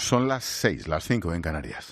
Son las 6, las 5 en Canarias.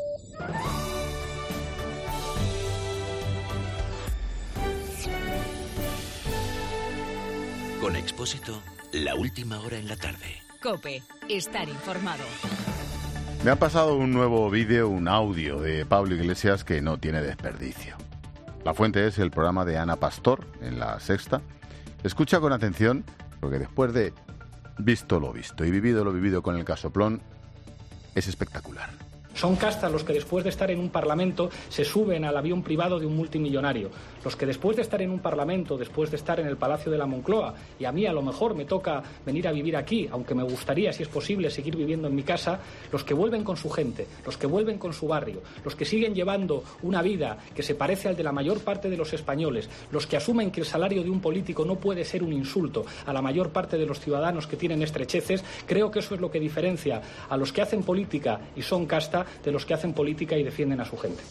Con Expósito, la última hora en la tarde. COPE, estar informado. Me ha pasado un nuevo vídeo, un audio de Pablo Iglesias que no tiene desperdicio. La fuente es el programa de Ana Pastor, en La Sexta. Escucha con atención, porque después de visto lo visto y vivido lo vivido con el casoplón, es espectacular. Son castas los que después de estar en un parlamento se suben al avión privado de un multimillonario. Los que después de estar en un parlamento, después de estar en el Palacio de la Moncloa, y a mí a lo mejor me toca venir a vivir aquí, aunque me gustaría, si es posible, seguir viviendo en mi casa, los que vuelven con su gente, los que vuelven con su barrio, los que siguen llevando una vida que se parece al de la mayor parte de los españoles, los que asumen que el salario de un político no puede ser un insulto a la mayor parte de los ciudadanos que tienen estrecheces, creo que eso es lo que diferencia a los que hacen política y son casta de los que hacen política y defienden a su gente.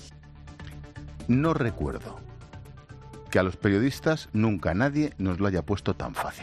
No recuerdo que a los periodistas nunca nadie nos lo haya puesto tan fácil.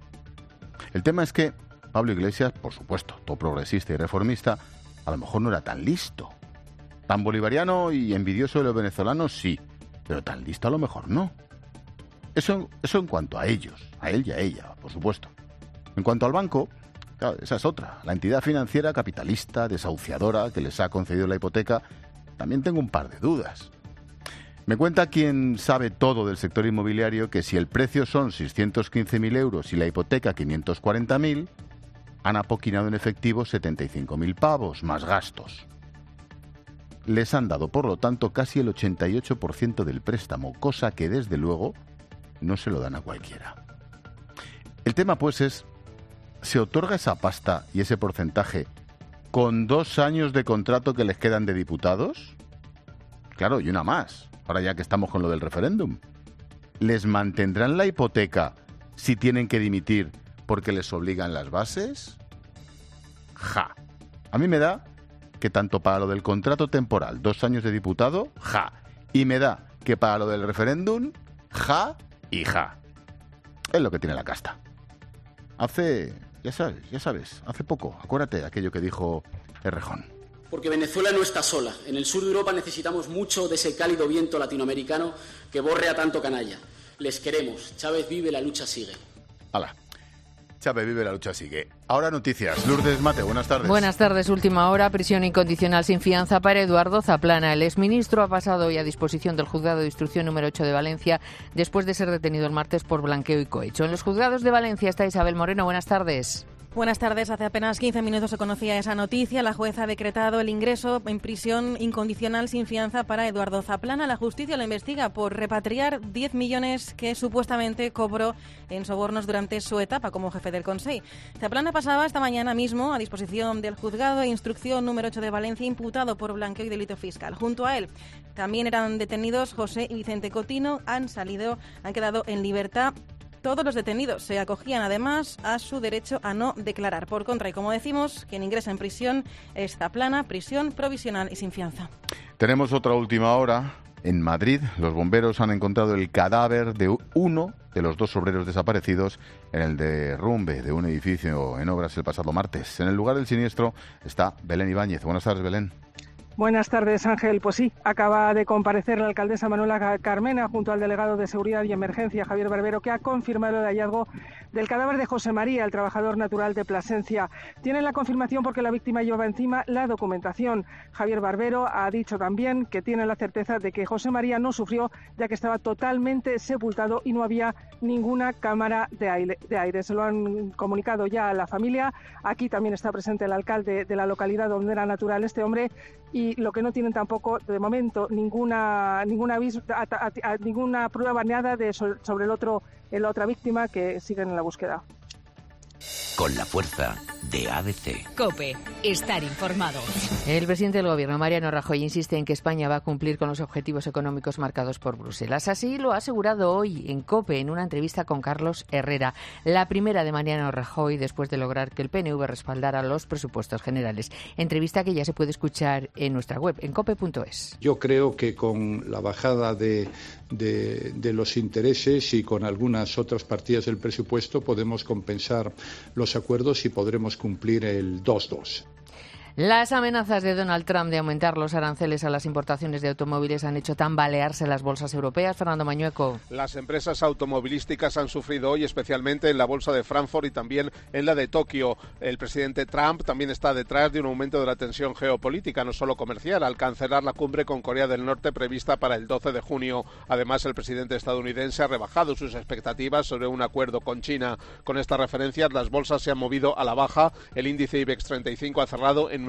El tema es que Pablo Iglesias, por supuesto, todo progresista y reformista, a lo mejor no era tan listo. Tan bolivariano y envidioso de los venezolanos, sí, pero tan listo a lo mejor no. Eso en cuanto a ellos, a él y a ella, por supuesto. En cuanto al banco, claro, esa es otra. La entidad financiera capitalista, desahuciadora, que les ha concedido la hipoteca, también tengo un par de dudas. Me cuenta quien sabe todo del sector inmobiliario que si el precio son 615.000 euros y la hipoteca 540.000, han apoquinado en efectivo 75.000 pavos, más gastos. Les han dado, por lo tanto, casi el 88% del préstamo, cosa que, desde luego, no se lo dan a cualquiera. El tema, pues, es: ¿se otorga esa pasta y ese porcentaje con 2 años de contrato que les quedan de diputados? Claro, y una más, ahora ya que estamos con lo del referéndum. ¿Les mantendrán la hipoteca si tienen que dimitir porque les obligan las bases? Ja. A mí me da que tanto para lo del contrato temporal, 2 años de diputado, ja. Y me da que para lo del referéndum, ja y ja. Es lo que tiene la casta. Ya sabes, hace poco, acuérdate de aquello que dijo Errejón. Porque Venezuela no está sola. En el sur de Europa necesitamos mucho de ese cálido viento latinoamericano que borre a tanto canalla. Les queremos. Chávez vive, la lucha sigue. ¡Hala! Chávez vive, la lucha sigue. Ahora noticias. Lourdes Mate, buenas tardes. Buenas tardes. Última hora. Prisión incondicional sin fianza para Eduardo Zaplana. El exministro ha pasado hoy a disposición del Juzgado de Instrucción número 8 de Valencia después de ser detenido el martes por blanqueo y cohecho. En los juzgados de Valencia está Isabel Moreno. Buenas tardes. Buenas tardes. Hace apenas 15 minutos se conocía esa noticia. La jueza ha decretado el ingreso en prisión incondicional sin fianza para Eduardo Zaplana. La justicia lo investiga por repatriar 10 millones que supuestamente cobró en sobornos durante su etapa como jefe del Consell. Zaplana pasaba esta mañana mismo a disposición del Juzgado de Instrucción número 8 de Valencia, imputado por blanqueo y delito fiscal. Junto a él también eran detenidos José y Vicente Cotino. Han quedado en libertad. Todos los detenidos se acogían además a su derecho a no declarar. Por contra, y como decimos, quien ingresa en prisión es Zaplana, prisión provisional y sin fianza. Tenemos otra última hora. En Madrid, los bomberos han encontrado el cadáver de uno de los 2 obreros desaparecidos en el derrumbe de un edificio en obras el pasado martes. En el lugar del siniestro está Belén Ibáñez. Buenas tardes, Belén. Buenas tardes, Ángel. Pues sí, acaba de comparecer la alcaldesa Manuela Carmena junto al delegado de Seguridad y Emergencia, Javier Barbero, que ha confirmado el hallazgo del cadáver de José María, el trabajador natural de Plasencia. Tienen la confirmación porque la víctima lleva encima la documentación. Javier Barbero ha dicho también que tiene la certeza de que José María no sufrió, ya que estaba totalmente sepultado y no había ninguna cámara de aire. Se lo han comunicado ya a la familia. Aquí también está presente el alcalde de la localidad donde era natural este hombre. Y lo que no tienen tampoco, de momento, ninguna prueba, nada sobre la otra víctima, que siguen en la búsqueda. Con la fuerza de ABC. COPE, estar informado. El presidente del Gobierno, Mariano Rajoy, insiste en que España va a cumplir con los objetivos económicos marcados por Bruselas. Así lo ha asegurado hoy en COPE, en una entrevista con Carlos Herrera, la primera de Mariano Rajoy después de lograr que el PNV respaldara los presupuestos generales. Entrevista que ya se puede escuchar en nuestra web, en cope.es. Yo creo que con la bajada de los intereses y con algunas otras partidas del presupuesto podemos compensar los acuerdos y podremos cumplir el 2-2. Las amenazas de Donald Trump de aumentar los aranceles a las importaciones de automóviles han hecho tambalearse las bolsas europeas. Fernando Mañueco. Las empresas automovilísticas han sufrido hoy, especialmente en la bolsa de Frankfurt y también en la de Tokio. El presidente Trump también está detrás de un aumento de la tensión geopolítica, no solo comercial, al cancelar la cumbre con Corea del Norte prevista para el 12 de junio. Además, el presidente estadounidense ha rebajado sus expectativas sobre un acuerdo con China. Con estas referencias, las bolsas se han movido a la baja. El índice IBEX 35 ha cerrado en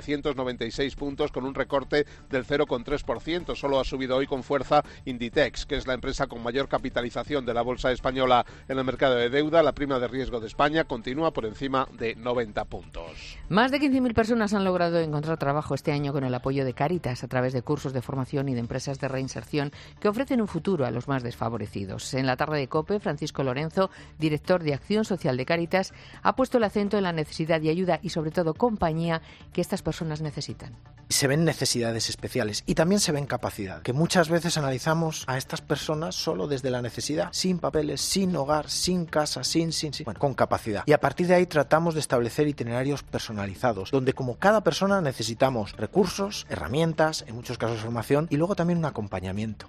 9.996 puntos con un recorte del 0,3%. Solo ha subido hoy con fuerza Inditex, que es la empresa con mayor capitalización de la bolsa española. En el mercado de deuda, la prima de riesgo de España continúa por encima de 90 puntos. Más de 15.000 personas han logrado encontrar trabajo este año con el apoyo de Cáritas a través de cursos de formación y de empresas de reinserción que ofrecen un futuro a los más desfavorecidos. En la tarde de COPE, Francisco Lorenzo, director de Acción Social de Cáritas, ha puesto el acento en la necesidad de ayuda y sobre todo compañía que estas personas necesitan. Se ven necesidades especiales y también se ven capacidad, que muchas veces analizamos a estas personas solo desde la necesidad, sin papeles, sin hogar, sin casa, con capacidad. Y a partir de ahí tratamos de establecer itinerarios personalizados, donde como cada persona necesitamos recursos, herramientas, en muchos casos formación y luego también un acompañamiento.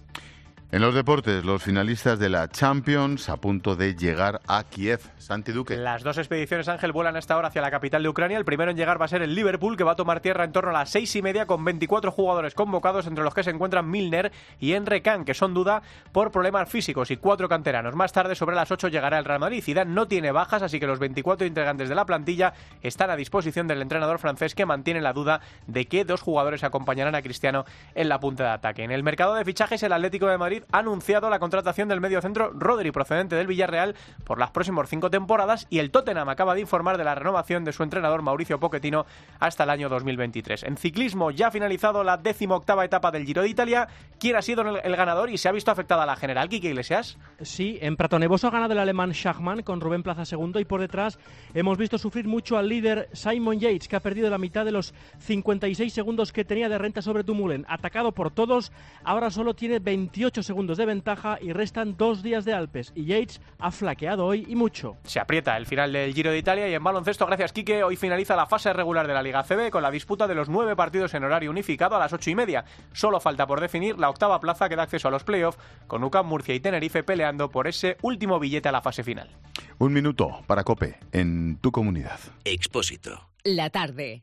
En los deportes, los finalistas de la Champions a punto de llegar a Kiev. Santi Duque. Las dos expediciones, Ángel, vuelan a esta hora hacia la capital de Ucrania. El primero en llegar va a ser el Liverpool, que va a tomar tierra en torno a las 6:30 con 24 jugadores convocados, entre los que se encuentran Milner y Emre Can, que son duda por problemas físicos, y 4 canteranos. Más tarde, sobre las 8, llegará el Real Madrid. Zidane no tiene bajas, así que los 24 integrantes de la plantilla están a disposición del entrenador francés, que mantiene la duda de que 2 jugadores acompañarán a Cristiano en la punta de ataque. En el mercado de fichajes, el Atlético de Madrid ha anunciado la contratación del mediocentro Rodri, procedente del Villarreal, por las próximas 5 temporadas, y el Tottenham acaba de informar de la renovación de su entrenador Mauricio Pochettino hasta el año 2023. En ciclismo, ya ha finalizado la 18ª etapa del Giro de Italia. ¿Quién ha sido el ganador y se ha visto afectada la general? ¿Quique Iglesias? Sí, en Pratone-Bosso ha ganado el alemán Schachmann con Rubén Plaza segundo, y por detrás hemos visto sufrir mucho al líder Simon Yates, que ha perdido la mitad de los 56 segundos que tenía de renta sobre Dumoulin. Atacado por todos, ahora solo tiene 28 segundos de ventaja y restan 2 días de Alpes, y Yates ha flaqueado hoy y mucho. Se aprieta el final del Giro de Italia. Y en baloncesto, gracias Quique, hoy finaliza la fase regular de la Liga ACB con la disputa de los 9 partidos en horario unificado a las 8:30. Solo falta por definir la 8ª plaza que da acceso a los playoffs, con UCAM, Murcia y Tenerife peleando por ese último billete a la fase final. 1 minuto para COPE en tu comunidad. Expósito. La tarde.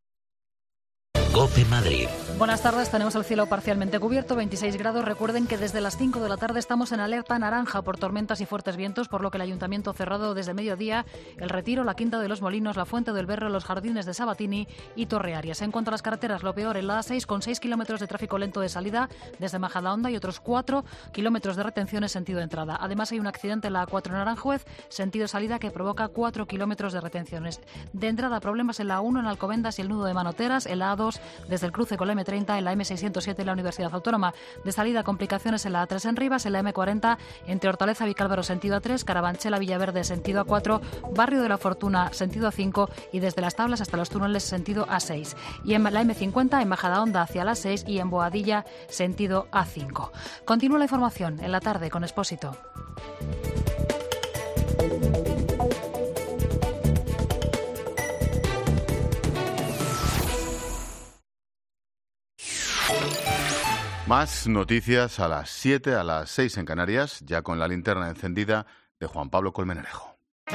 COPE Madrid. Buenas tardes, tenemos el cielo parcialmente cubierto, 26 grados. Recuerden que desde las 5 de la tarde estamos en alerta naranja por tormentas y fuertes vientos, por lo que el Ayuntamiento ha cerrado desde mediodía el Retiro, la Quinta de los Molinos, la Fuente del Berro, los Jardines de Sabatini y Torre Arias. En cuanto a las carreteras, lo peor en la A6, con 6 kilómetros de tráfico lento de salida desde Majadahonda y otros 4 kilómetros de retenciones sentido de entrada. Además, hay un accidente en la A4 en Aranjuez, sentido salida, que provoca 4 kilómetros de retenciones. De entrada, problemas en la A1 en Alcobendas y el nudo de Manoteras, en la A2 desde el cruce con la M30, en la M607 en la Universidad Autónoma. De salida, complicaciones en la A3 en Rivas, en la M40 entre Hortaleza Vicálvaro sentido A3, Carabanchel Villaverde sentido A4, Barrio de la Fortuna sentido A5 y desde Las Tablas hasta los túneles sentido A6. Y en la M50 en Majadahonda hacia la A6 y en Boadilla sentido A5. Continúa la información en la tarde con Expósito. Más noticias a las 7, a las 6 en Canarias, ya con la linterna encendida de Juan Pablo Colmenarejo.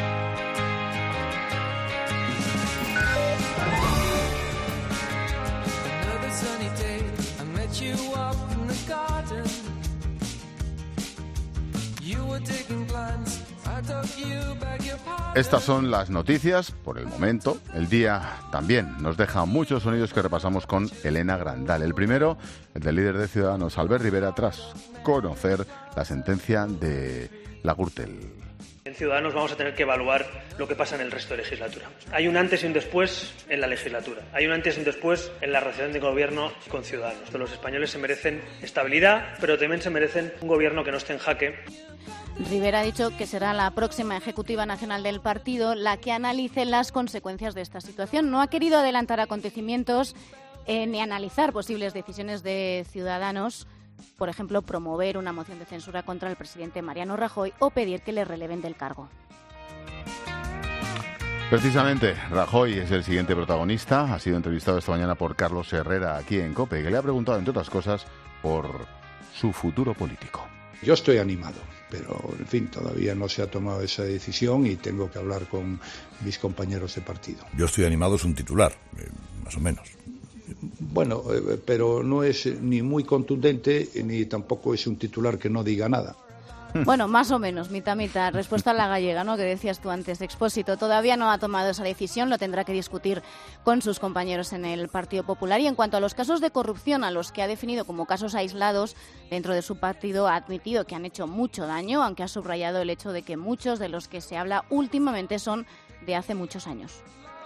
Estas son las noticias por el momento. El día también nos deja muchos sonidos que repasamos con Elena Grandal. El primero, el del líder de Ciudadanos, Albert Rivera, tras conocer la sentencia de la Gürtel. En Ciudadanos vamos a tener que evaluar lo que pasa en el resto de legislatura. Hay un antes y un después en la legislatura. Hay un antes y un después en la relación de gobierno con Ciudadanos. Los españoles se merecen estabilidad, pero también se merecen un gobierno que no esté en jaque. Rivera ha dicho que será la próxima Ejecutiva Nacional del partido la que analice las consecuencias de esta situación. No ha querido adelantar acontecimientos ni analizar posibles decisiones de Ciudadanos, por ejemplo, promover una moción de censura contra el presidente Mariano Rajoy o pedir que le releven del cargo. Precisamente, Rajoy es el siguiente protagonista. Ha sido entrevistado esta mañana por Carlos Herrera aquí en COPE, que le ha preguntado, entre otras cosas, por su futuro político. Yo estoy animado, pero, en fin, todavía no se ha tomado esa decisión y tengo que hablar con mis compañeros de partido. Yo estoy animado, es un titular, más o menos. Bueno, pero no es ni muy contundente ni tampoco es un titular que no diga nada. Bueno, más o menos, mitad. Respuesta a la gallega, ¿no?, que decías tú antes, Expósito. Todavía no ha tomado esa decisión, lo tendrá que discutir con sus compañeros en el Partido Popular. Y en cuanto a los casos de corrupción, a los que ha definido como casos aislados dentro de su partido, ha admitido que han hecho mucho daño, aunque ha subrayado el hecho de que muchos de los que se habla últimamente son de hace muchos años.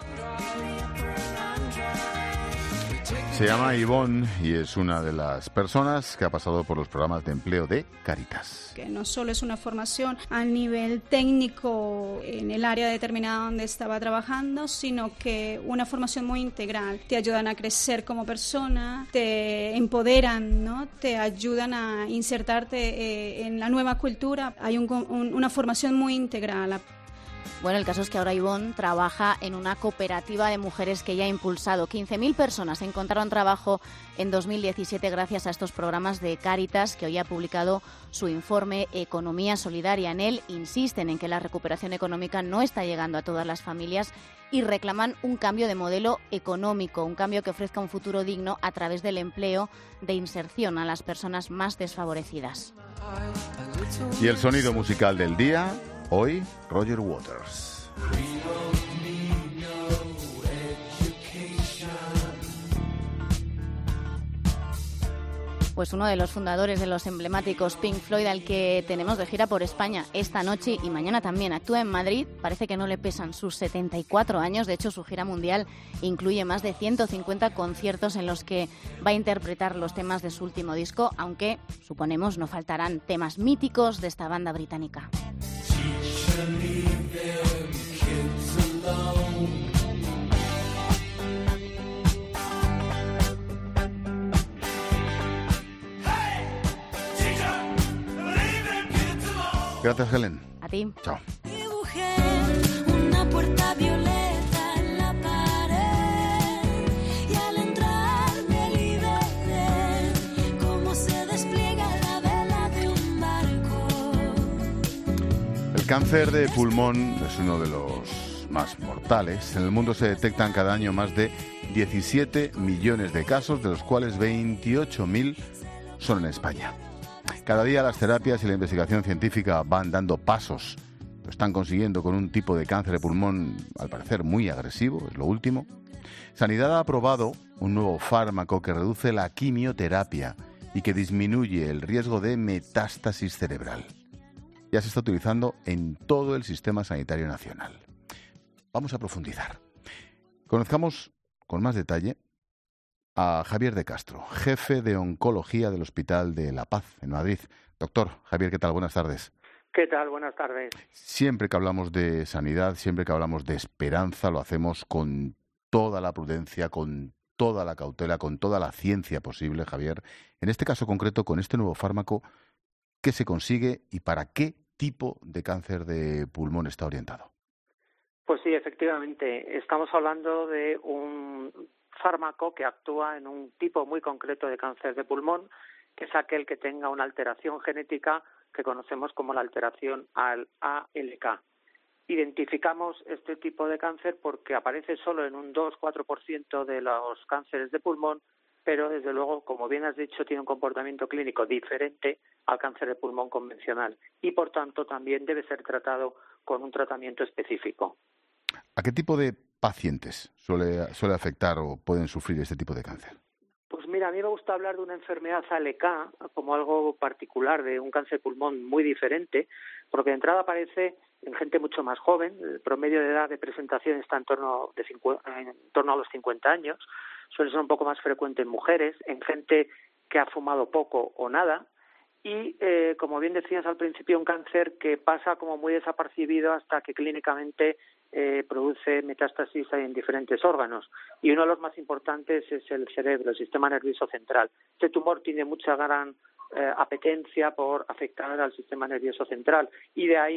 Se llama Ivonne y es una de las personas que ha pasado por los programas de empleo de Cáritas. Que no solo es una formación a nivel técnico en el área determinada donde estaba trabajando, sino que una formación muy integral. Te ayudan a crecer como persona, te empoderan, ¿no?, te ayudan a insertarte en la nueva cultura. Hay una formación muy integral. Bueno, el caso es que ahora Ivonne trabaja en una cooperativa de mujeres que ya ha impulsado. 15.000 personas encontraron trabajo en 2017 gracias a estos programas de Cáritas, que hoy ha publicado su informe Economía Solidaria. En él insisten en que la recuperación económica no está llegando a todas las familias y reclaman un cambio de modelo económico, un cambio que ofrezca un futuro digno a través del empleo de inserción a las personas más desfavorecidas. Y el sonido musical del día... Hoy, Roger Waters. Pues uno de los fundadores de los emblemáticos Pink Floyd, al que tenemos de gira por España esta noche y mañana también. Actúa en Madrid, parece que no le pesan sus 74 años. De hecho, su gira mundial incluye más de 150 conciertos en los que va a interpretar los temas de su último disco, aunque, suponemos, no faltarán temas míticos de esta banda británica. Gracias, Helen. A ti. Chao. Dibujé una puerta violeta en la pared y al entrar me liberé cómo se despliega la vela de un barco. El cáncer de pulmón es uno de los más mortales. En el mundo se detectan cada año más de 17 millones de casos, de los cuales 28.000 son en España. Cada día las terapias y la investigación científica van dando pasos. Lo están consiguiendo con un tipo de cáncer de pulmón, al parecer, muy agresivo, es lo último. Sanidad ha aprobado un nuevo fármaco que reduce la quimioterapia y que disminuye el riesgo de metástasis cerebral. Ya se está utilizando en todo el sistema sanitario nacional. Vamos a profundizar. Conozcamos con más detalle a Javier de Castro, jefe de oncología del Hospital de La Paz, en Madrid. Doctor Javier, ¿qué tal? Buenas tardes. ¿Qué tal? Buenas tardes. Siempre que hablamos de sanidad, siempre que hablamos de esperanza, lo hacemos con toda la prudencia, con toda la cautela, con toda la ciencia posible, Javier. En este caso concreto, con este nuevo fármaco, ¿qué se consigue y para qué tipo de cáncer de pulmón está orientado? Pues sí, efectivamente. Estamos hablando de un fármaco que actúa en un tipo muy concreto de cáncer de pulmón, que es aquel que tenga una alteración genética que conocemos como la alteración al ALK. Identificamos este tipo de cáncer porque aparece solo en un 2-4% de los cánceres de pulmón, pero desde luego, como bien has dicho, tiene un comportamiento clínico diferente al cáncer de pulmón convencional y, por tanto, también debe ser tratado con un tratamiento específico. ¿A qué tipo de pacientes suele afectar o pueden sufrir este tipo de cáncer? Pues mira, a mí me gusta hablar de una enfermedad ALK como algo particular, de un cáncer de pulmón muy diferente, porque de entrada aparece en gente mucho más joven. El promedio de edad de presentación está en torno a los 50 años. Suele ser un poco más frecuente en mujeres, en gente que ha fumado poco o nada. Y, como bien decías al principio, un cáncer que pasa como muy desapercibido hasta que clínicamente produce metástasis en diferentes órganos. Y uno de los más importantes es el cerebro, el sistema nervioso central. Este tumor tiene mucha gran apetencia por afectar al sistema nervioso central y de ahí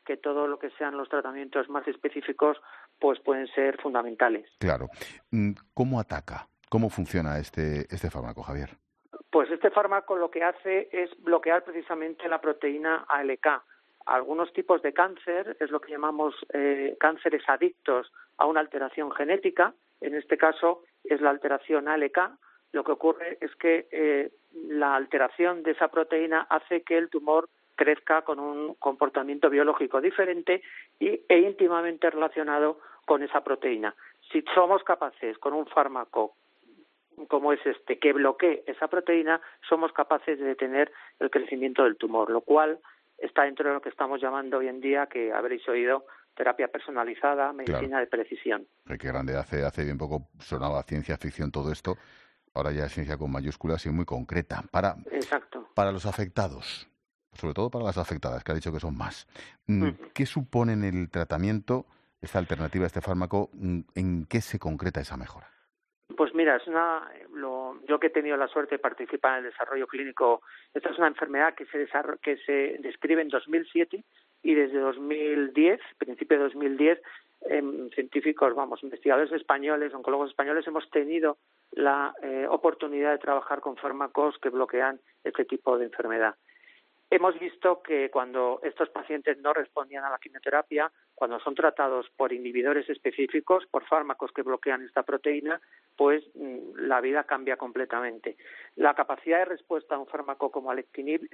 que todo lo que sean los tratamientos más específicos pues pueden ser fundamentales. Claro. ¿Cómo ataca? ¿Cómo funciona este fármaco, Javier? Pues este fármaco lo que hace es bloquear precisamente la proteína ALK. Algunos tipos de cáncer es lo que llamamos cánceres adictos a una alteración genética. En este caso es la alteración ALK. Lo que ocurre es que la alteración de esa proteína hace que el tumor crezca con un comportamiento biológico diferente e íntimamente relacionado con esa proteína. Si somos capaces con un fármaco como es este, que bloquee esa proteína, somos capaces de detener el crecimiento del tumor, lo cual está dentro de lo que estamos llamando hoy en día, que habréis oído, terapia personalizada, medicina de precisión. Qué grande, hace bien poco sonaba ciencia ficción todo esto, ahora ya es ciencia con mayúsculas y muy concreta. Exacto. Para los afectados, sobre todo para las afectadas, que ha dicho que son más, ¿qué supone en el tratamiento esta alternativa, este fármaco? ¿En qué se concreta esa mejora? Pues mira, yo que he tenido la suerte de participar en el desarrollo clínico, esta es una enfermedad que se describe en 2007 y desde 2010, principio de 2010, científicos, investigadores españoles, oncólogos españoles, hemos tenido la oportunidad de trabajar con fármacos que bloquean este tipo de enfermedad. Hemos visto que cuando estos pacientes no respondían a la quimioterapia, cuando son tratados por inhibidores específicos, por fármacos que bloquean esta proteína, pues la vida cambia completamente. La capacidad de respuesta a un fármaco como alectinib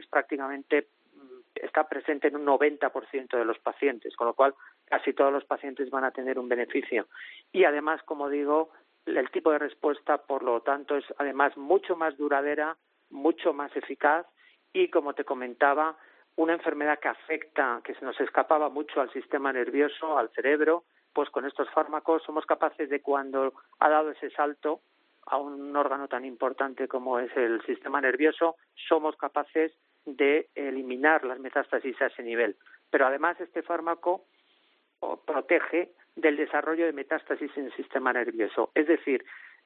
está presente en un 90% de los pacientes, con lo cual casi todos los pacientes van a tener un beneficio. Y además, como digo, el tipo de respuesta, por lo tanto, es además mucho más duradera, mucho más eficaz y, como te comentaba, una enfermedad que se nos escapaba mucho al sistema nervioso, al cerebro, pues con estos fármacos somos capaces de, cuando ha dado ese salto a un órgano tan importante como es el sistema nervioso, somos capaces de eliminar las metástasis a ese nivel. Pero además este fármaco protege del desarrollo de metástasis en el sistema nervioso. Es decir,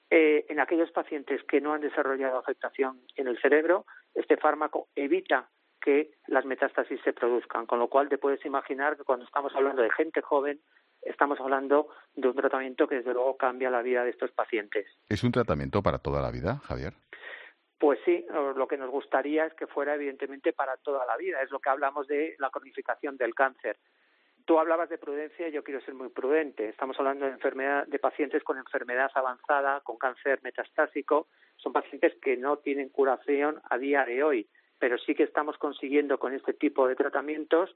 en aquellos pacientes que no han desarrollado afectación en el cerebro, este fármaco evita que las metástasis se produzcan, con lo cual te puedes imaginar que cuando estamos hablando de gente joven, estamos hablando de un tratamiento que desde luego cambia la vida de estos pacientes. ¿Es un tratamiento para toda la vida, Javier? Pues sí, lo que nos gustaría es que fuera evidentemente para toda la vida, es lo que hablamos de la cronificación del cáncer. Tú hablabas de prudencia, yo quiero ser muy prudente. Estamos hablando de pacientes con enfermedad avanzada, con cáncer metastásico. Son pacientes que no tienen curación a día de hoy, pero sí que estamos consiguiendo con este tipo de tratamientos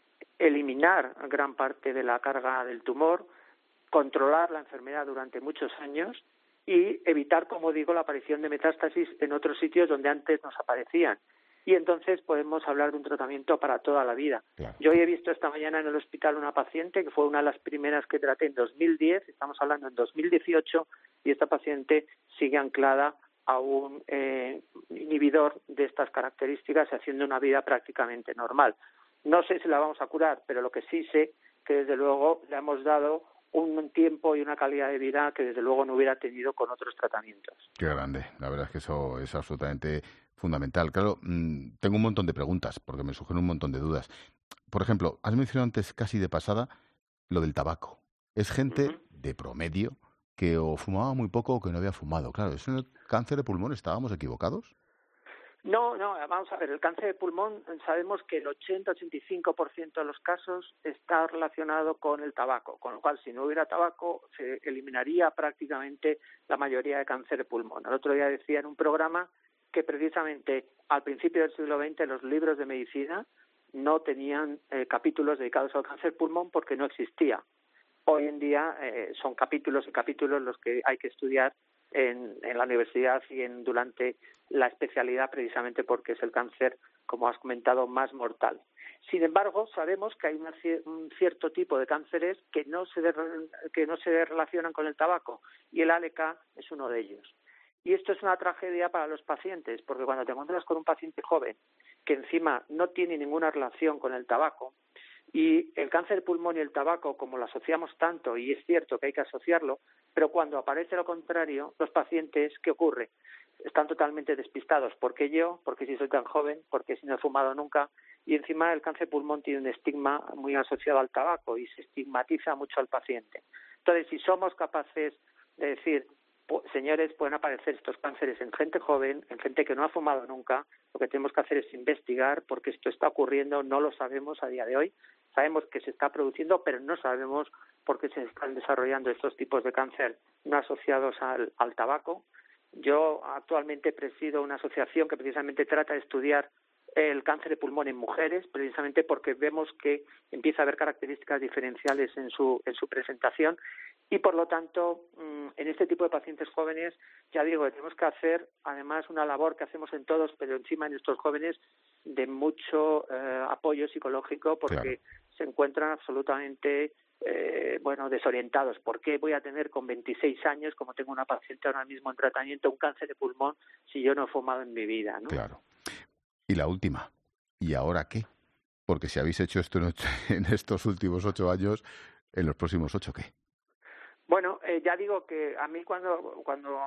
eliminar gran parte de la carga del tumor, controlar la enfermedad durante muchos años y evitar, como digo, la aparición de metástasis en otros sitios donde antes nos aparecían. Y entonces podemos hablar de un tratamiento para toda la vida. Claro. Yo hoy he visto esta mañana en el hospital una paciente que fue una de las primeras que traté en 2010, estamos hablando en 2018, y esta paciente sigue anclada a un inhibidor de estas características, haciendo una vida prácticamente normal. No sé si la vamos a curar, pero lo que sí sé que desde luego le hemos dado un tiempo y una calidad de vida que desde luego no hubiera tenido con otros tratamientos. Qué grande, la verdad es que eso es absolutamente fundamental. Claro, tengo un montón de preguntas porque me surgen un montón de dudas. Por ejemplo, has mencionado antes casi de pasada lo del tabaco. Es gente de promedio que o fumaba muy poco o que no había fumado. Claro, ¿es un cáncer de pulmón? ¿Estábamos equivocados? No, vamos a ver, el cáncer de pulmón sabemos que el 80-85% de los casos está relacionado con el tabaco, con lo cual si no hubiera tabaco se eliminaría prácticamente la mayoría de cáncer de pulmón. El otro día decía en un programa que precisamente al principio del siglo XX los libros de medicina no tenían capítulos dedicados al cáncer de pulmón porque no existía. Hoy en día son capítulos y capítulos los que hay que estudiar en la universidad y durante la especialidad, precisamente porque es el cáncer, como has comentado, más mortal. Sin embargo, sabemos que hay un cierto tipo de cánceres que no se relacionan con el tabaco, y el ALK es uno de ellos. Y esto es una tragedia para los pacientes, porque cuando te encuentras con un paciente joven que encima no tiene ninguna relación con el tabaco, y el cáncer de pulmón y el tabaco, como lo asociamos tanto, y es cierto que hay que asociarlo, pero cuando aparece lo contrario, los pacientes, ¿qué ocurre? Están totalmente despistados. ¿Por qué yo? ¿Por qué si soy tan joven? ¿Por qué si no he fumado nunca? y encima el cáncer de pulmón tiene un estigma muy asociado al tabaco y se estigmatiza mucho al paciente. Entonces, si somos capaces de decir, señores, pueden aparecer estos cánceres en gente joven, en gente que no ha fumado nunca, lo que tenemos que hacer es investigar porque esto está ocurriendo, no lo sabemos a día de hoy, sabemos que se está produciendo, pero no sabemos por qué se están desarrollando estos tipos de cáncer no asociados al tabaco. Yo actualmente presido una asociación que precisamente trata de estudiar el cáncer de pulmón en mujeres, precisamente porque vemos que empieza a haber características diferenciales en su presentación y, por lo tanto, en este tipo de pacientes jóvenes, ya digo, tenemos que hacer, además, una labor que hacemos en todos, pero encima en estos jóvenes, de mucho apoyo psicológico, porque se encuentran absolutamente desorientados. ¿Por qué voy a tener con 26 años, como tengo una paciente ahora mismo en tratamiento, un cáncer de pulmón si yo no he fumado en mi vida, ¿no? Claro. Y la última, ¿y ahora qué? Porque si habéis hecho esto en estos últimos 8 años, ¿en los próximos 8 qué? Bueno, ya digo que a mí cuando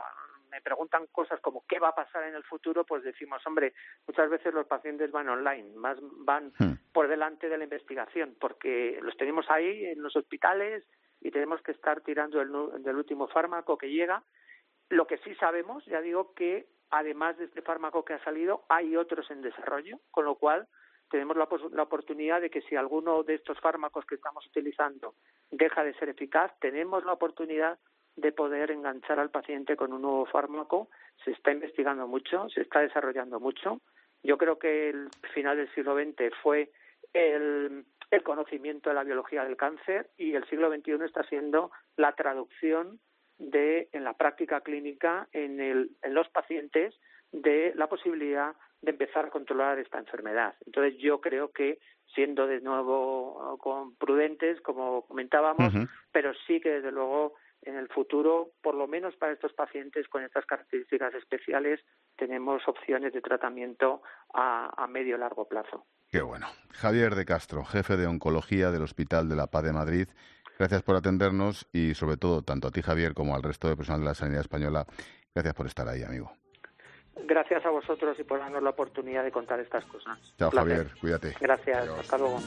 me preguntan cosas como qué va a pasar en el futuro, pues decimos, hombre, muchas veces los pacientes van online, más van por delante de la investigación, porque los tenemos ahí en los hospitales y tenemos que estar tirando del último fármaco que llega. Lo que sí sabemos, ya digo, que además de este fármaco que ha salido, hay otros en desarrollo, con lo cual tenemos la oportunidad de que si alguno de estos fármacos que estamos utilizando deja de ser eficaz, tenemos la oportunidad de poder enganchar al paciente con un nuevo fármaco. Se está investigando mucho, se está desarrollando mucho. Yo creo que el final del siglo XX fue el conocimiento de la biología del cáncer y el siglo XXI está siendo la traducción en la práctica clínica en los pacientes de la posibilidad de empezar a controlar esta enfermedad. Entonces yo creo que, siendo de nuevo prudentes, como comentábamos, pero sí que desde luego en el futuro, por lo menos para estos pacientes con estas características especiales, tenemos opciones de tratamiento a medio y largo plazo. Qué bueno. Javier de Castro, jefe de Oncología del Hospital de la Paz de Madrid. Gracias por atendernos y, sobre todo, tanto a ti, Javier, como al resto de personal de la Sanidad Española, gracias por estar ahí, amigo. Gracias a vosotros y por darnos la oportunidad de contar estas cosas. Chao, Javier, cuídate. Gracias, adiós. Hasta luego.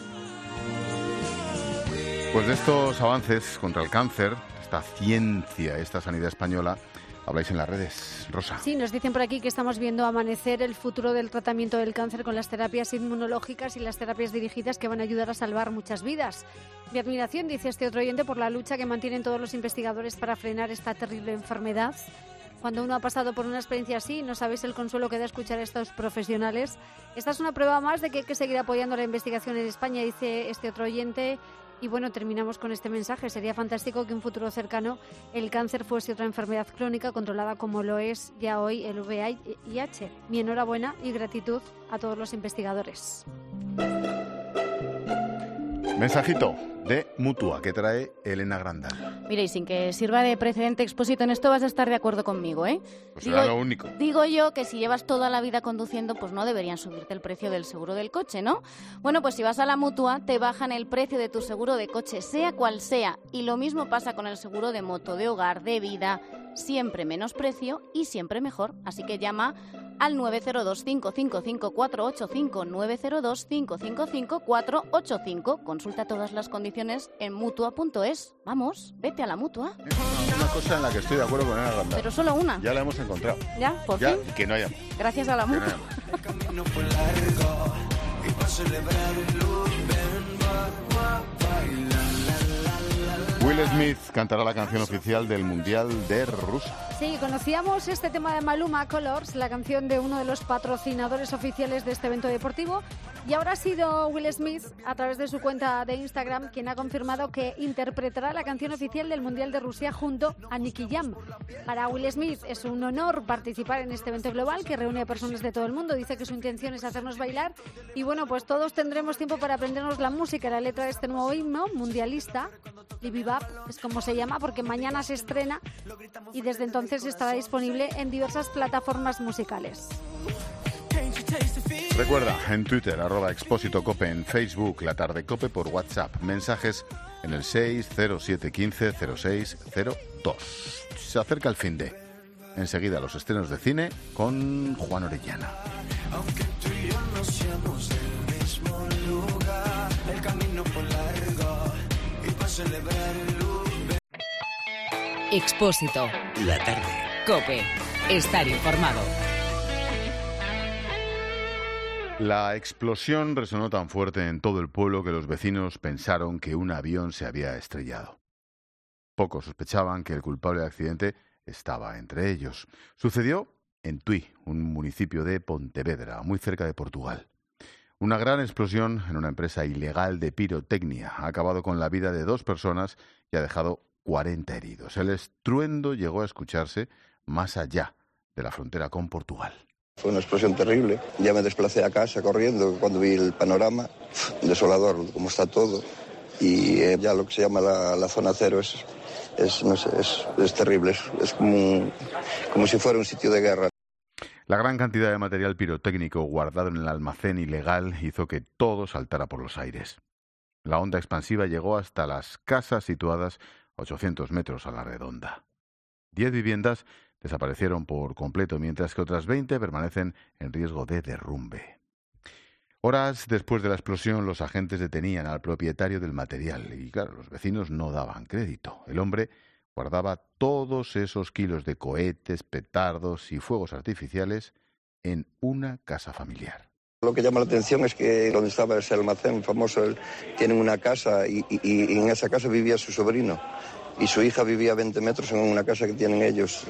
Pues de estos avances contra el cáncer, esta ciencia, esta sanidad española, habláis en las redes. Rosa. Sí, nos dicen por aquí que estamos viendo amanecer el futuro del tratamiento del cáncer con las terapias inmunológicas y las terapias dirigidas que van a ayudar a salvar muchas vidas. Mi admiración, dice este otro oyente, por la lucha que mantienen todos los investigadores para frenar esta terrible enfermedad. Cuando uno ha pasado por una experiencia así, no sabéis el consuelo que da escuchar a estos profesionales. Esta es una prueba más de que hay que seguir apoyando la investigación en España, dice este otro oyente. Y bueno, terminamos con este mensaje. Sería fantástico que en un futuro cercano el cáncer fuese otra enfermedad crónica controlada como lo es ya hoy el VIH. Mi enhorabuena y gratitud a todos los investigadores. Mensajito de Mutua que trae Elena Grandal. Mira, y sin que sirva de precedente expuesto en esto, vas a estar de acuerdo conmigo, ¿eh? Pues será lo único. Digo yo que si llevas toda la vida conduciendo, pues no deberían subirte el precio del seguro del coche, ¿no? Bueno, pues si vas a la Mutua, te bajan el precio de tu seguro de coche, sea cual sea. Y lo mismo pasa con el seguro de moto, de hogar, de vida. Siempre menos precio y siempre mejor. Así que llama al 902-555-485, 902-555-485. Consulta todas las condiciones en Mutua.es. Vamos, vete a la Mutua. Una cosa en la que estoy de acuerdo con Elena Grandal. Pero solo una. Ya la hemos encontrado. Ya, por fin. Y que no haya. Gracias a la Mutua. Will Smith cantará la canción oficial del Mundial de Rusia. Sí, conocíamos este tema de Maluma, Colors, la canción de uno de los patrocinadores oficiales de este evento deportivo. Y ahora ha sido Will Smith, a través de su cuenta de Instagram, quien ha confirmado que interpretará la canción oficial del Mundial de Rusia junto a Nicky Jam. Para Will Smith es un honor participar en este evento global que reúne a personas de todo el mundo. Dice que su intención es hacernos bailar. Y bueno, pues todos tendremos tiempo para aprendernos la música y la letra de este nuevo himno mundialista. Live Up es como se llama, porque mañana se estrena y desde entonces estará disponible en diversas plataformas musicales. Recuerda, en Twitter, @expósitocope, en Facebook, La Tarde Cope, por WhatsApp, mensajes en el 607150602. Se acerca el finde. Enseguida los estrenos de cine con Juan Orellana. Aunque tú y yo no seamos del mismo Expósito. La tarde. COPE. Estar informado. La explosión resonó tan fuerte en todo el pueblo que los vecinos pensaron que un avión se había estrellado. Pocos sospechaban que el culpable del accidente estaba entre ellos. Sucedió en Tui, un municipio de Pontevedra, muy cerca de Portugal. Una gran explosión en una empresa ilegal de pirotecnia ha acabado con la vida de 2 personas y ha dejado 40 heridos. El estruendo llegó a escucharse más allá de la frontera con Portugal. Fue una explosión terrible. Ya me desplacé a casa corriendo cuando vi el panorama. Desolador, como está todo. Y ya lo que se llama la zona cero es terrible. Es como si fuera un sitio de guerra. La gran cantidad de material pirotécnico guardado en el almacén ilegal hizo que todo saltara por los aires. La onda expansiva llegó hasta las casas situadas a 800 metros a la redonda. 10 viviendas desaparecieron por completo, mientras que otras 20 permanecen en riesgo de derrumbe. Horas después de la explosión, los agentes detenían al propietario del material y, claro, los vecinos no daban crédito. El hombre guardaba todos esos kilos de cohetes, petardos y fuegos artificiales en una casa familiar. Lo que llama la atención es que donde estaba ese almacén famoso, tienen una casa y en esa casa vivía su sobrino. Y su hija vivía a 20 metros en una casa que tienen ellos.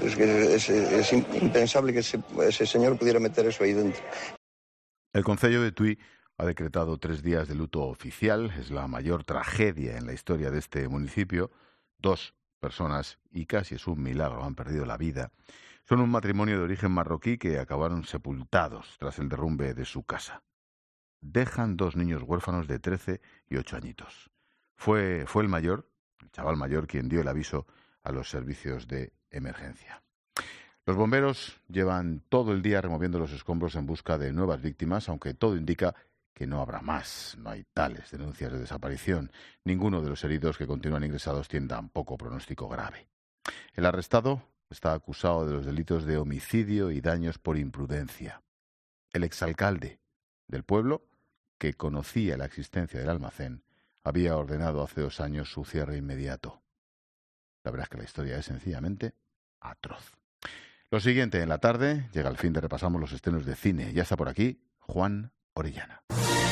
Es impensable que ese señor pudiera meter eso ahí dentro. El concello de Tui ha decretado 3 días de luto oficial. Es la mayor tragedia en la historia de este municipio. 2 personas, y casi es un milagro, han perdido la vida. Son un matrimonio de origen marroquí que acabaron sepultados tras el derrumbe de su casa. Dejan 2 niños huérfanos de 13 y 8 añitos. Fue el mayor, el chaval mayor, quien dio el aviso a los servicios de emergencia. Los bomberos llevan todo el día removiendo los escombros en busca de nuevas víctimas, aunque todo indica que no habrá más. No hay tales denuncias de desaparición. Ninguno de los heridos que continúan ingresados tiene tampoco pronóstico grave. El arrestado está acusado de los delitos de homicidio y daños por imprudencia. El exalcalde del pueblo, que conocía la existencia del almacén, había ordenado hace 2 años su cierre inmediato. La verdad es que la historia es sencillamente atroz. Lo siguiente en la tarde, llega el fin de repasamos los estrenos de cine. Ya está por aquí Juan Orellana.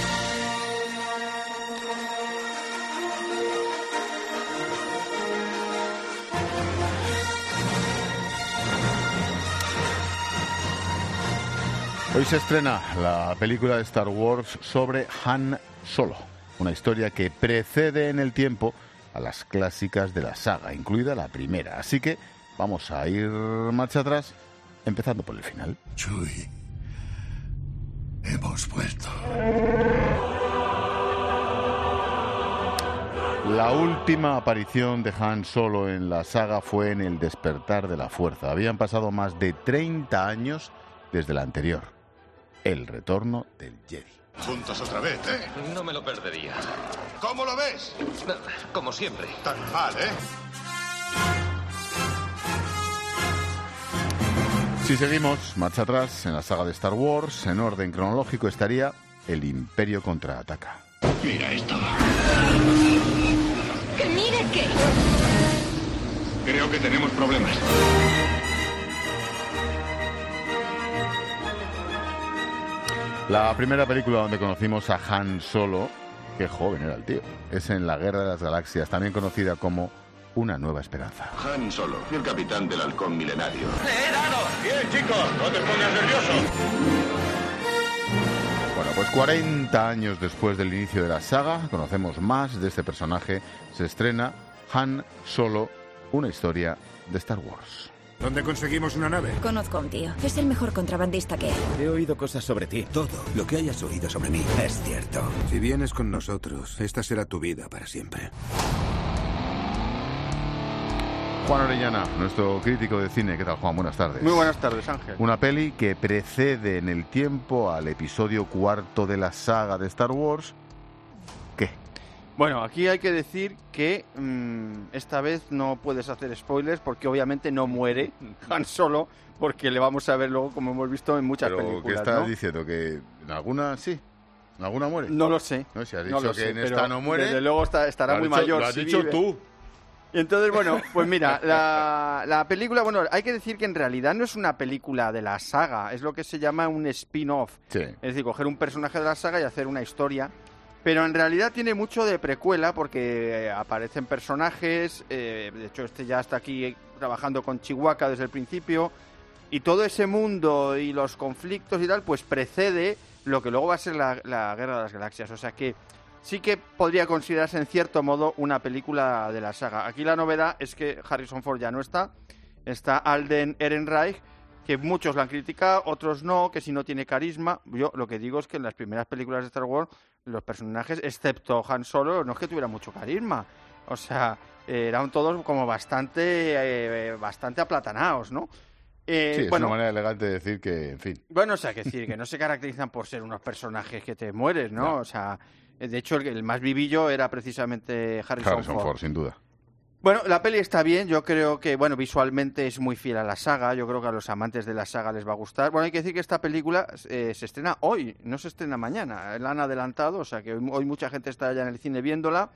Hoy se estrena la película de Star Wars sobre Han Solo, una historia que precede en el tiempo a las clásicas de la saga, incluida la primera. Así que vamos a ir marcha atrás, empezando por el final. Chewie, hemos vuelto. La última aparición de Han Solo en la saga fue en El despertar de la fuerza. Habían pasado más de 30 años desde la anterior, El retorno del Jedi. Juntos otra vez, ¿eh? No me lo perdería. ¿Cómo lo ves? Como siempre. Tan mal, ¿eh? Si seguimos marcha atrás en la saga de Star Wars, en orden cronológico estaría El Imperio contraataca. Mira esto. ¿Que mire qué? Creo que tenemos problemas. La primera película donde conocimos a Han Solo, qué joven era el tío, es en La Guerra de las Galaxias, también conocida como Una Nueva Esperanza. Han Solo, el capitán del halcón milenario. ¡Le he dado! Bien, chicos, no te pongas nervioso. Bueno, pues 40 años después del inicio de la saga, conocemos más de este personaje. Se estrena Han Solo, una historia de Star Wars. ¿Dónde conseguimos una nave? Conozco a un tío. Es el mejor contrabandista que hay. He oído cosas sobre ti. Todo lo que hayas oído sobre mí es cierto. Si vienes con nosotros, esta será tu vida para siempre. Juan Orellana, nuestro crítico de cine. ¿Qué tal, Juan? Buenas tardes. Muy buenas tardes, Ángel. Una peli que precede en el tiempo al episodio 4 de la saga de Star Wars. ¿Qué? Bueno, aquí hay que decir que esta vez no puedes hacer spoilers porque obviamente no muere Han Solo, porque le vamos a ver luego, como hemos visto en muchas películas. ¿Qué estás ¿no? diciendo? ¿Que en alguna sí? ¿Alguna muere? No lo sé. No, si has No dicho lo que sé, en pero esta no muere. Desde luego estará muy mayor. Lo has si dicho vive. tú. Y entonces, bueno, pues mira, la película, bueno, hay que decir que en realidad no es una película de la saga, es lo que se llama un spin-off. Sí. Es decir, coger un personaje de la saga y hacer una historia. Pero en realidad tiene mucho de precuela porque aparecen personajes, de hecho este ya está aquí trabajando con Chihuahua desde el principio, y todo ese mundo y los conflictos y tal, pues precede lo que luego va a ser la Guerra de las Galaxias. O sea que sí que podría considerarse en cierto modo una película de la saga. Aquí la novedad es que Harrison Ford ya no está Alden Ehrenreich, que muchos lo han criticado, otros no, que si no tiene carisma. Yo lo que digo es que en las primeras películas de Star Wars los personajes, excepto Han Solo, no es que tuvieran mucho carisma. O sea, eran todos como bastante aplatanados, ¿no? Sí, es bueno, una manera elegante de decir que, en fin. Bueno, o sea, que decir que no se caracterizan por ser unos personajes que te mueres, ¿no? O sea, de hecho, el más vivillo era precisamente Harrison Ford. Sin duda. Bueno, la peli está bien, yo creo que, bueno, visualmente es muy fiel a la saga, yo creo que a los amantes de la saga les va a gustar. Bueno, hay que decir que esta película se estrena hoy, no se estrena mañana, la han adelantado, o sea que hoy mucha gente está ya en el cine viéndola.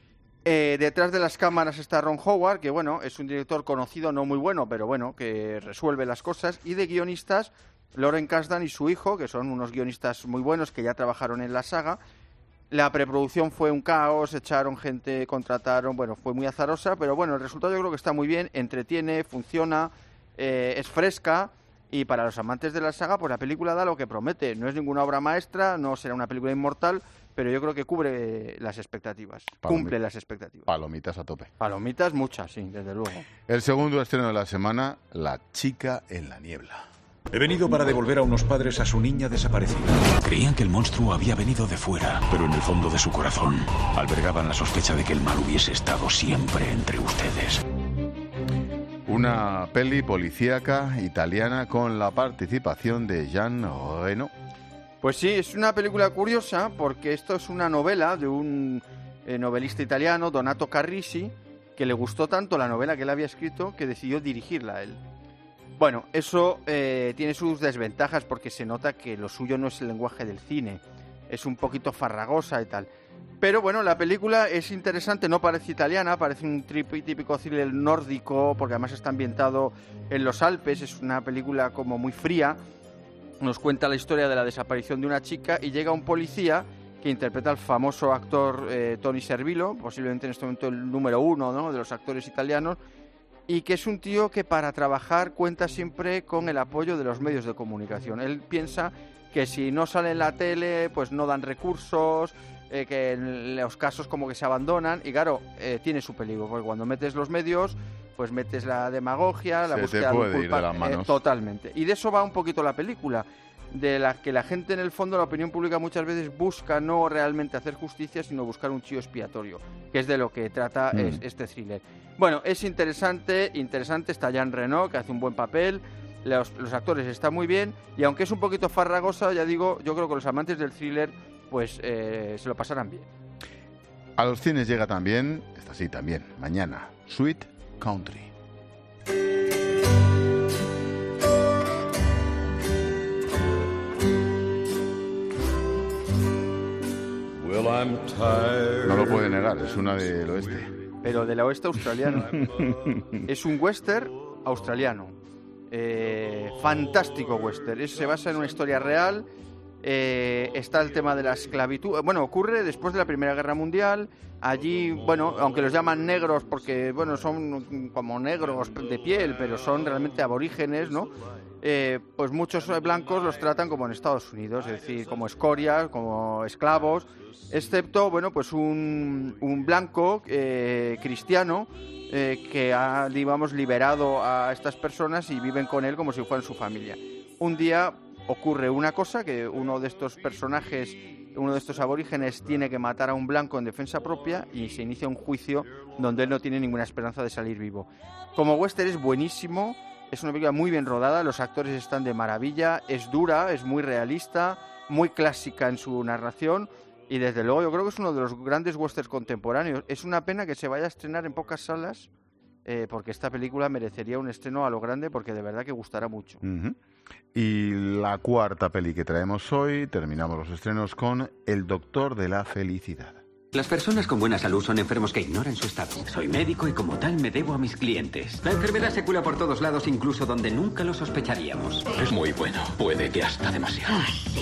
Detrás de las cámaras está Ron Howard, que bueno, es un director conocido, no muy bueno, pero bueno, que resuelve las cosas. Y de guionistas, Lauren Kasdan y su hijo, que son unos guionistas muy buenos que ya trabajaron en la saga. La preproducción fue un caos, echaron gente, contrataron, bueno, fue muy azarosa, pero bueno, el resultado yo creo que está muy bien, entretiene, funciona, es fresca. Y para los amantes de la saga, pues la película da lo que promete. No es ninguna obra maestra, no será una película inmortal, pero yo creo que cubre las expectativas, cumple las expectativas. Palomitas a tope. Palomitas muchas, sí, desde luego. El segundo estreno de la semana, La chica en la niebla. He venido para devolver a unos padres a su niña desaparecida. Creían que el monstruo había venido de fuera, pero en el fondo de su corazón albergaban la sospecha de que el mal hubiese estado siempre entre ustedes. Una peli policíaca italiana con la participación de Jean Reno. Pues sí, es una película curiosa porque esto es una novela de un novelista italiano, Donato Carrisi, que le gustó tanto la novela que él había escrito que decidió dirigirla a él. Bueno, eso tiene sus desventajas porque se nota que lo suyo no es el lenguaje del cine, es un poquito farragosa y tal. Pero bueno, la película es interesante, no parece italiana, parece un típico thriller nórdico, porque además está ambientado en los Alpes, es una película como muy fría. Nos cuenta la historia de la desaparición de una chica y llega un policía que interpreta al famoso actor Tony Servillo, posiblemente en este momento el número 1, ¿no?, de los actores italianos, y que es un tío que para trabajar cuenta siempre con el apoyo de los medios de comunicación. Él piensa que si no sale en la tele, pues no dan recursos, que en los casos como que se abandonan, y claro, tiene su peligro, porque cuando metes los medios, pues metes la demagogia, la búsqueda de un culpable, totalmente. Y de eso va un poquito la película, de la que la gente en el fondo, la opinión pública muchas veces busca no realmente hacer justicia, sino buscar un chivo expiatorio, que es de lo que trata este thriller. Bueno, es interesante, está Jean Reno, que hace un buen papel, los actores están muy bien, y aunque es un poquito farragosa, ya digo, yo creo que los amantes del thriller pues se lo pasarán bien. A los cines llega también, esta sí también, mañana, Sweet Country. No lo puede negar, es una del oeste. Pero del oeste australiano. Es un western australiano. Fantástico western. Eso se basa en una historia real. Está el tema de la esclavitud. Bueno, ocurre después de la Primera Guerra Mundial. Allí, bueno, aunque los llaman negros porque, bueno, son como negros de piel, pero son realmente aborígenes, ¿no? Pues muchos blancos los tratan como en Estados Unidos, es decir, como escorias, como esclavos, excepto, bueno, pues un blanco cristiano que ha, digamos, liberado a estas personas y viven con él como si fueran su familia. Un día ocurre una cosa, que uno de estos personajes, uno de estos aborígenes tiene que matar a un blanco en defensa propia y se inicia un juicio donde él no tiene ninguna esperanza de salir vivo. Como western es buenísimo, es una película muy bien rodada, los actores están de maravilla, es dura, es muy realista, muy clásica en su narración y desde luego yo creo que es uno de los grandes westerns contemporáneos. Es una pena que se vaya a estrenar en pocas salas porque esta película merecería un estreno a lo grande porque de verdad que gustará mucho. Y la cuarta peli que traemos hoy, terminamos los estrenos con El Doctor de la Felicidad. Las personas con buena salud son enfermos que ignoran su estado. Soy médico y como tal me debo a mis clientes. La enfermedad se cura por todos lados, incluso donde nunca lo sospecharíamos. Es muy bueno, puede que hasta demasiado.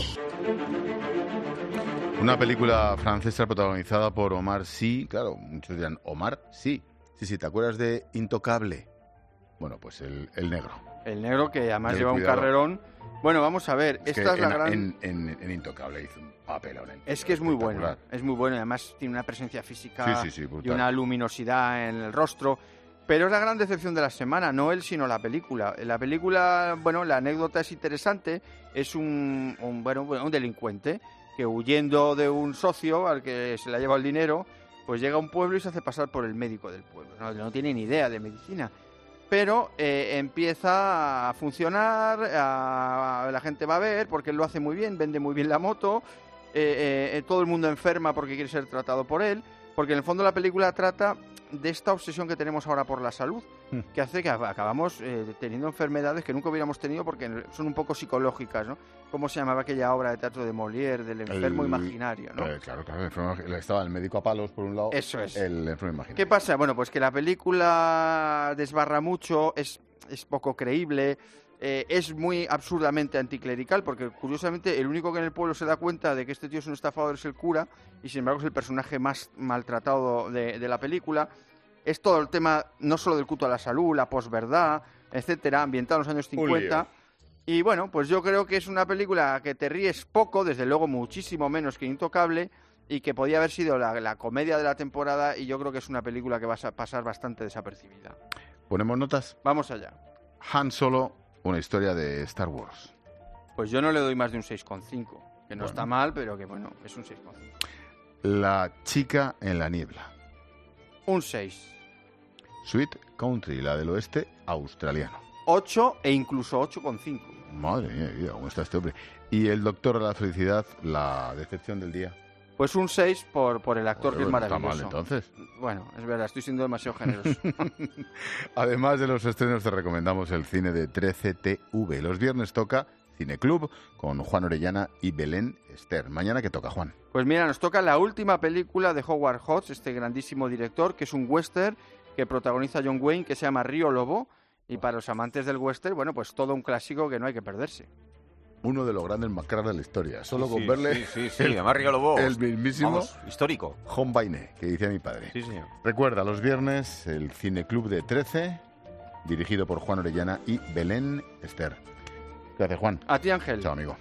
Una película francesa protagonizada por Omar Sy. Claro, muchos dirán, ¿Omar? Sí. Sí, ¿te acuerdas de Intocable? Bueno, pues el negro. El negro que además lleva un carrerón. Bueno, vamos a ver, esta es la gran... En Intocable hizo un papelón. Es que es muy bueno, y además tiene una presencia física y una luminosidad en el rostro. Pero es la gran decepción de la semana, no él, sino la película. La película, bueno, la anécdota es interesante, es un delincuente que huyendo de un socio al que se le ha llevado el dinero, pues llega a un pueblo y se hace pasar por el médico del pueblo. No tiene ni idea de medicina. Pero empieza a funcionar, la gente va a ver, porque él lo hace muy bien, vende muy bien la moto, todo el mundo enferma porque quiere ser tratado por él, porque en el fondo la película trata de esta obsesión que tenemos ahora por la salud, que hace que acabamos teniendo enfermedades que nunca hubiéramos tenido porque son un poco psicológicas, ¿no? ¿Cómo se llamaba aquella obra de teatro de Molière, del enfermo imaginario, ¿no? Claro, estaba el médico a palos por un lado. Eso es. El enfermo imaginario. ¿Qué pasa? Bueno, pues que la película desbarra mucho, es poco creíble, es muy absurdamente anticlerical, porque curiosamente el único que en el pueblo se da cuenta de que este tío es un estafador es el cura, y sin embargo es el personaje más maltratado de la película. Es todo el tema no solo del culto a la salud, la posverdad, etcétera, ambientado en los años 50. Y bueno, pues yo creo que es una película que te ríes poco, desde luego muchísimo menos que Intocable, y que podía haber sido la comedia de la temporada, y yo creo que es una película que va a pasar bastante desapercibida. ¿Ponemos notas? Vamos allá. Han Solo, una historia de Star Wars. Pues yo no le doy más de un 6,5, que no está mal, pero que bueno, es un 6,5. La chica en la niebla. Un 6. Sweet Country, la del oeste australiano. 8 e incluso 8,5. Madre mía, ¿cómo está este hombre? Y El Doctor de la Felicidad, la decepción del día. Pues un 6 por el actor, que es maravilloso. Está mal, entonces. Bueno, es verdad, estoy siendo demasiado generoso. Además de los estrenos, te recomendamos el cine de 13TV. Los viernes toca Cineclub con Juan Orellana y Belén Ester. ¿Mañana qué toca, Juan? Pues mira, nos toca la última película de Howard Hawks, este grandísimo director, que es un western que protagoniza John Wayne, que se llama Río Lobo. Y para los amantes del western, bueno, pues todo un clásico que no hay que perderse. Uno de los grandes macras de la historia. Solo con verle además Río Lobo, el mismísimo, vamos, histórico. Home Baine, que decía mi padre. Sí, señor. Recuerda, los viernes, el Cineclub de 13, dirigido por Juan Orellana y Belén Ester. Gracias, Juan. A ti, Ángel. Chao, amigo.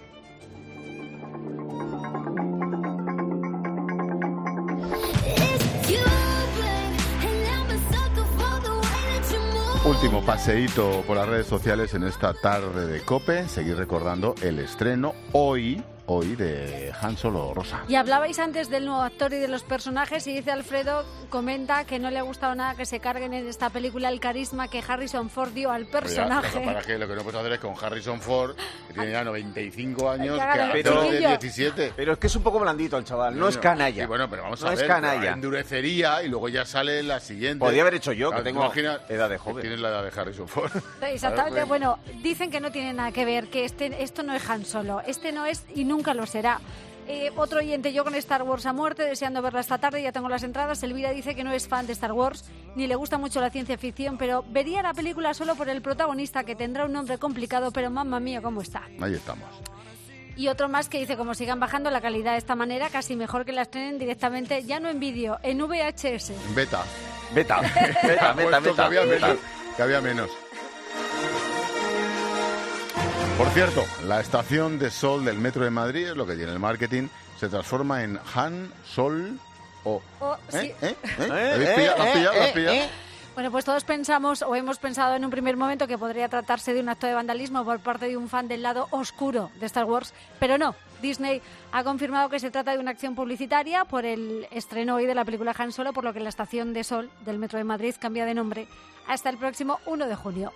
Último paseíto por las redes sociales en esta tarde de COPE. Seguir recordando el estreno hoy de Han Solo, Rosa. Y hablabais antes del nuevo actor y de los personajes, y dice Alfredo, comenta que no le ha gustado nada que se carguen en esta película el carisma que Harrison Ford dio al personaje. Oye, para que lo que no puedes hacer es con Harrison Ford, que tiene ya 95 años, que de 17. Pero es que es un poco blandito el chaval, no es canalla. Sí, bueno, pero vamos a ver, es canalla. Endurecería y luego ya sale la siguiente. Podría haber hecho yo, que tengo edad de joven. Tienes la edad de Harrison Ford. Exactamente, bueno, dicen que no tiene nada que ver, que esto no es Han Solo, este no es y nunca lo será. Otro oyente, yo con Star Wars a muerte, deseando verla esta tarde, ya tengo las entradas. Elvira dice que no es fan de Star Wars, ni le gusta mucho la ciencia ficción, pero vería la película solo por el protagonista, que tendrá un nombre complicado, pero mamma mía, cómo está. Ahí estamos. Y otro más que dice, como sigan bajando la calidad de esta manera, casi mejor que la estrenen directamente, ya no en vídeo, en VHS. Beta. Que había menos. Por cierto, la estación de sol del Metro de Madrid, es lo que tiene el marketing, se transforma en Han Sol O. Sí. ¿Lo has pillado? Bueno, pues todos pensamos o hemos pensado en un primer momento que podría tratarse de un acto de vandalismo por parte de un fan del lado oscuro de Star Wars, pero no. Disney ha confirmado que se trata de una acción publicitaria por el estreno hoy de la película Han Solo, por lo que la estación de sol del Metro de Madrid cambia de nombre hasta el próximo 1 de junio.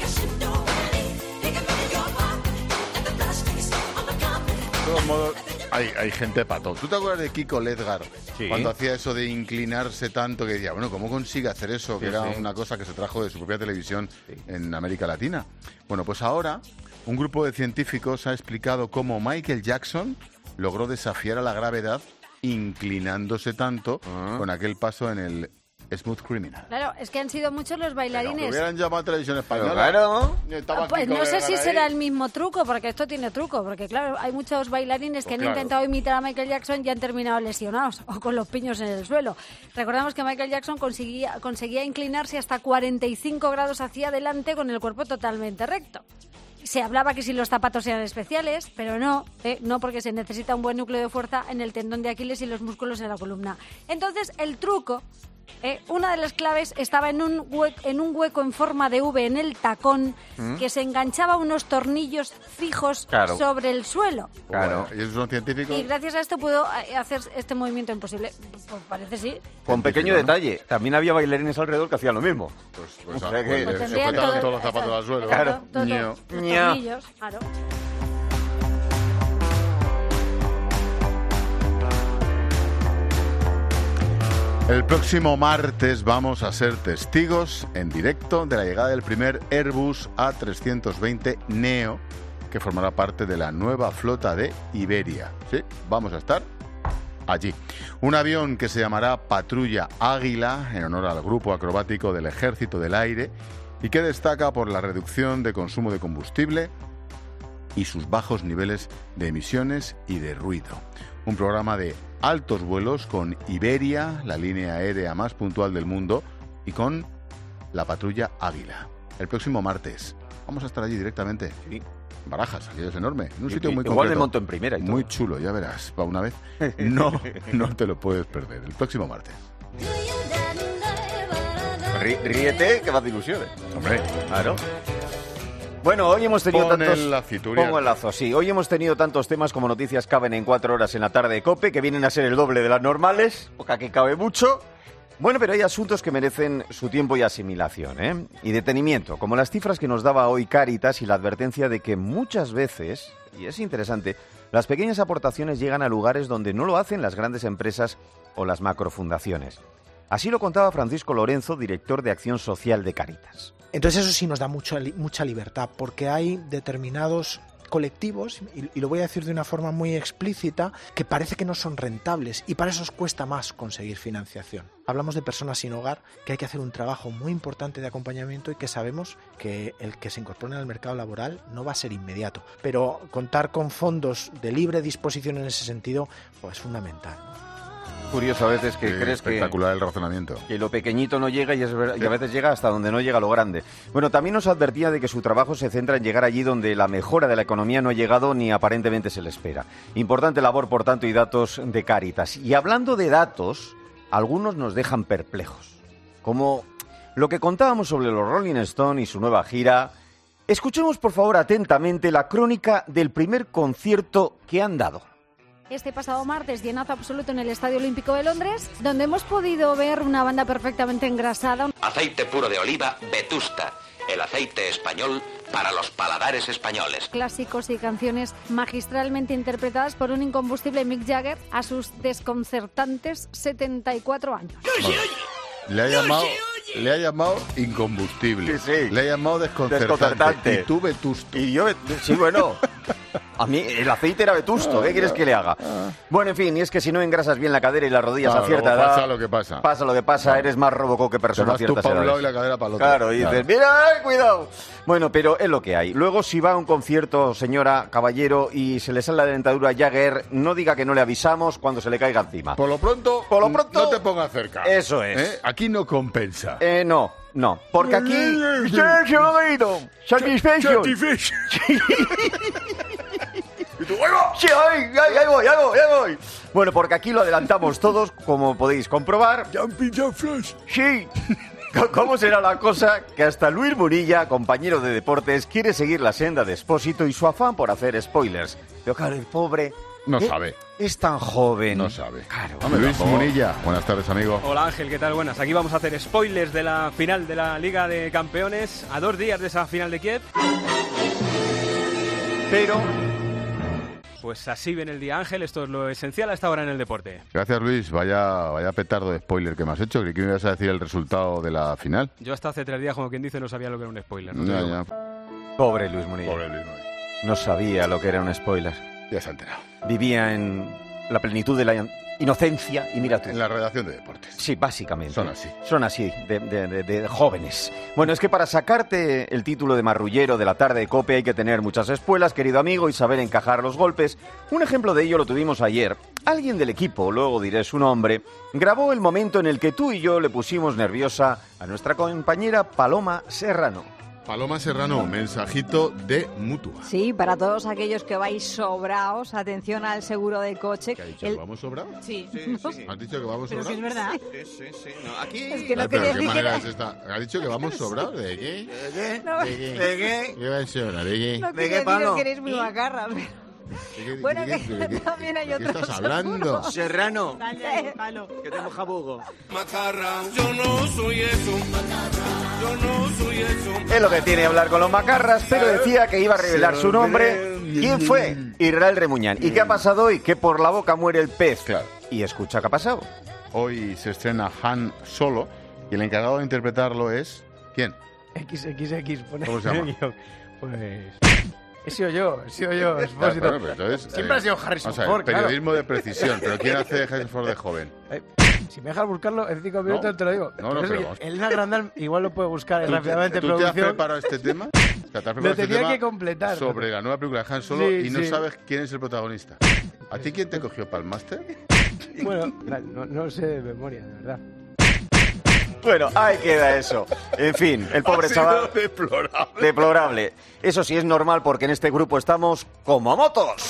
De todos modos, hay gente pato. ¿Tú te acuerdas de Kiko Ledgar? Sí. Cuando hacía eso de inclinarse tanto, que decía, bueno, ¿cómo consigue hacer eso? Que era una cosa que se trajo de su propia televisión en América Latina. Bueno, pues ahora un grupo de científicos ha explicado cómo Michael Jackson logró desafiar a la gravedad inclinándose tanto con aquel paso en el Smooth Criminal. Claro, es que han sido muchos los bailarines. Pero que hubieran llamado a Televisión Española. Claro. Pues no sé si será el mismo truco, porque esto tiene truco, porque claro, hay muchos bailarines que han intentado imitar a Michael Jackson y han terminado lesionados o con los piños en el suelo. Recordamos que Michael Jackson conseguía inclinarse hasta 45 grados hacia adelante con el cuerpo totalmente recto. Se hablaba que si los zapatos eran especiales, pero no, porque se necesita un buen núcleo de fuerza en el tendón de Aquiles y los músculos en la columna. Entonces, el truco, una de las claves estaba en un hueco en forma de V en el tacón que se enganchaba a unos tornillos fijos sobre el suelo. Claro. ¿Y esos son científicos? Y gracias a esto pudo hacer este movimiento imposible. Pues parece sí. Con pequeño detalle, también había bailarines alrededor que hacían lo mismo. Pues o sea que se sujetaban todos los zapatos al suelo. Claro. Los tornillos, claro. El próximo martes vamos a ser testigos en directo de la llegada del primer Airbus A320 Neo, que formará parte de la nueva flota de Iberia. Sí, vamos a estar allí. Un avión que se llamará Patrulla Águila, en honor al grupo acrobático del Ejército del Aire, y que destaca por la reducción de consumo de combustible y sus bajos niveles de emisiones y de ruido. Un programa de altos vuelos con Iberia, la línea aérea más puntual del mundo, y con la Patrulla Águila. El próximo martes vamos a estar allí directamente. Sí. Barajas, aquello es enorme, en un sitio muy concreto. Igual me monto en primera y todo. Muy chulo, ya verás, para una vez. No te lo puedes perder, el próximo martes. Ríete, que vas de ilusiones. Hombre, claro. Bueno, hoy hemos tenido tantos... Pongo el lazo, sí. Hoy hemos tenido tantos temas como noticias caben en 4 horas en la tarde de COPE, que vienen a ser el doble de las normales, poca que cabe mucho. Bueno, pero hay asuntos que merecen su tiempo y asimilación, y detenimiento, como las cifras que nos daba hoy Cáritas y la advertencia de que muchas veces, y es interesante, las pequeñas aportaciones llegan a lugares donde no lo hacen las grandes empresas o las macrofundaciones. Así lo contaba Francisco Lorenzo, director de Acción Social de Cáritas. Entonces eso sí nos da mucha libertad, porque hay determinados colectivos, y lo voy a decir de una forma muy explícita, que parece que no son rentables y para eso os cuesta más conseguir financiación. Hablamos de personas sin hogar, que hay que hacer un trabajo muy importante de acompañamiento y que sabemos que el que se incorporen al mercado laboral no va a ser inmediato, pero contar con fondos de libre disposición en ese sentido pues es fundamental, ¿no? Curioso a veces que crees espectacular el razonamiento. Que lo pequeñito no llega y a veces llega hasta donde no llega lo grande. Bueno, también nos advertía de que su trabajo se centra en llegar allí donde la mejora de la economía no ha llegado ni aparentemente se le espera. Importante labor, por tanto, y datos de Cáritas. Y hablando de datos, algunos nos dejan perplejos. Como lo que contábamos sobre los Rolling Stones y su nueva gira. Escuchemos, por favor, atentamente la crónica del primer concierto que han dado. Este pasado martes, llenazo absoluto en el Estadio Olímpico de Londres, donde hemos podido ver una banda perfectamente engrasada. Aceite puro de oliva Vetusta, el aceite español para los paladares españoles. Clásicos y canciones magistralmente interpretadas por un incombustible Mick Jagger a sus desconcertantes 74 años. Le ha llamado incombustible. Sí. Le ha llamado desconcertante. Y tú vetusto. Y yo, sí, bueno. A mí el aceite era vetusto. ¿Qué quieres que le haga? Bueno, en fin, y es que si no engrasas bien la cadera y las rodillas a cierta edad... Pasa lo que pasa. Pasa lo que pasa, eres más robocó que persona a ciertas edades. Tú para un lado y la cadera para el otro. Claro, y dices, mira, cuidado. Bueno, pero es lo que hay. Luego, si va a un concierto, señora, caballero, y se le sale la dentadura a Jagger, no diga que no le avisamos cuando se le caiga encima. Por lo pronto, no te pongas cerca. Eso es. Aquí no compensa. No, porque aquí... Satisfaction. ¿Y tú, sí, ahí voy. Bueno, porque aquí lo adelantamos todos, como podéis comprobar. Jumping Jack Flash. Sí. ¿Cómo será la cosa que hasta Luis Murilla, compañero de deportes, quiere seguir la senda de Expósito y su afán por hacer spoilers? Pero claro, el pobre... No sabe. Es tan joven. No sabe. Claro. Luis Murilla, buenas tardes, amigo. Hola, Ángel, ¿qué tal? Buenas. Aquí vamos a hacer spoilers de la final de la Liga de Campeones a 2 días de esa final de Kiev. Pero... Pues así viene el día, Ángel. Esto es lo esencial hasta ahora en el deporte. Gracias, Luis. Vaya petardo de spoiler que me has hecho. Creí que me ibas a decir el resultado de la final. Yo hasta hace 3 días, como quien dice, no sabía lo que era un spoiler. Ya. Pobre Luis Munilla. No sabía lo que era un spoiler. Ya se ha enterado. Vivía en la plenitud de la inocencia y mira tú. En la redacción de deportes. Sí, básicamente. Son así. De jóvenes. Bueno, es que para sacarte el título de marrullero de la tarde de COPE hay que tener muchas espuelas, querido amigo, y saber encajar los golpes. Un ejemplo de ello lo tuvimos ayer. Alguien del equipo, luego diré su nombre, grabó el momento en el que tú y yo le pusimos nerviosa a nuestra compañera Paloma Serrano. Paloma Serrano, mensajito de Mutua. Sí, para todos aquellos que vais sobraos, atención al seguro del coche. ¿Qué ha dicho? ¿Que vamos sobrados? Sí. ¿Has dicho que vamos Pero sobrados? si es verdad. Sí. No, aquí... Es que no Pero quería ¿qué decir que manera era- es esta? ¿Ha dicho que vamos sobrados? ¿De qué? No, ¿De qué? ¿Qué va a sobrar? ¿De qué? no quería deciros que eres muy macarra, pero... Bueno, que también hay ¿De qué otros estás hablando? seguros. Serrano, Dale, que te moja bugo. Macarra, yo no soy eso. Yo no soy eso. Es lo que tiene hablar con los macarras, pero decía que iba a revelar su nombre. ¿Quién fue? Israel Remuñán. ¿Y qué ha pasado hoy? Que por la boca muere el pez. Claro. Y escucha qué ha pasado. Hoy se estrena Han Solo y el encargado de interpretarlo es... ¿Quién? XXX. ¿Cómo se llama? Pues... He sido yo. Expósito. Claro, pero entonces, Siempre ha sido Harrison vamos a ver, Ford, claro. periodismo de precisión, pero ¿quién hace Harrison Ford de joven? Si me dejas buscarlo en 5 minutos No. te lo digo. No, Pero pero eso, vamos. Elena Grandal igual lo puede buscar ¿Tú rápidamente en ¿Tú te has producción. preparado este tema? O sea, ¿te has preparado Lo este tenía tema que completar. sobre la nueva película de Han Solo Sí, y no sí. sabes quién es el protagonista. ¿A ti quién te cogió para el máster? Bueno, no sé de memoria, de verdad. Bueno, ahí queda eso. En fin, el pobre Ha sido chaval... deplorable. Deplorable. Eso sí es normal porque en este grupo estamos como motos.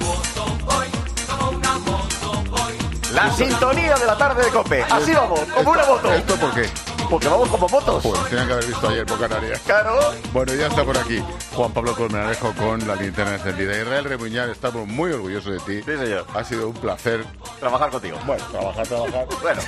La sintonía de la tarde de COPE. Así vamos, como una moto. ¿Esto por qué? Porque vamos como motos. Pues tenían que haber visto ayer por Canarias. Claro. Bueno, ya está por aquí Juan Pablo Colmenarejo con la linterna encendida. Israel Remuñán, estamos muy orgullosos de ti. Sí, señor. Ha sido un placer trabajar contigo. Bueno, trabajar. Bueno.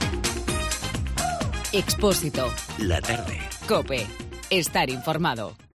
Expósito. La tarde. COPE. Estar informado.